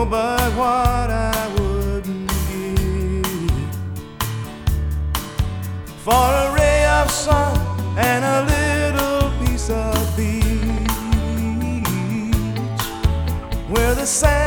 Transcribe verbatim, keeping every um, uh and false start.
but what I wouldn't give for a ray of sun and a little piece of beach where the sand